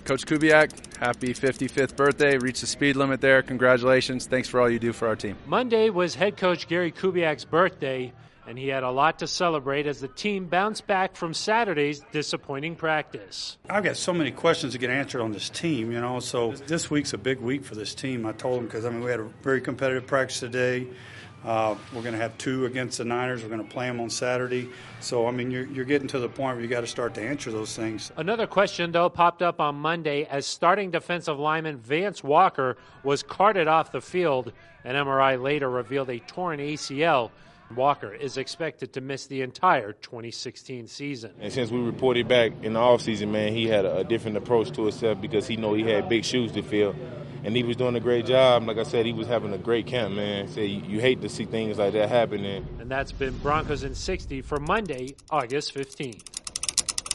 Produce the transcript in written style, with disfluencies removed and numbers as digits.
Coach Kubiak, happy 55th birthday. Reached the speed limit there. Congratulations. Thanks for all you do for our team. Monday was head coach Gary Kubiak's birthday, and he had a lot to celebrate as the team bounced back from Saturday's disappointing practice. I've got so many questions to get answered on this team, so this week's a big week for this team. I told them because, we had a very competitive practice today. We're going to have 2 against the Niners. We're going to play them on Saturday. So, you're getting to the point where you got to start to answer those things. Another question, though, popped up on Monday as starting defensive lineman Vance Walker was carted off the field. An MRI later revealed a torn ACL. Walker is expected to miss the entire 2016 season. And since we reported back in the offseason, man, he had a different approach to himself because he know he had big shoes to fill. And he was doing a great job. Like I said, he was having a great camp, man. So you hate to see things like that happening. And that's been Broncos in 60 for Monday, August 15th.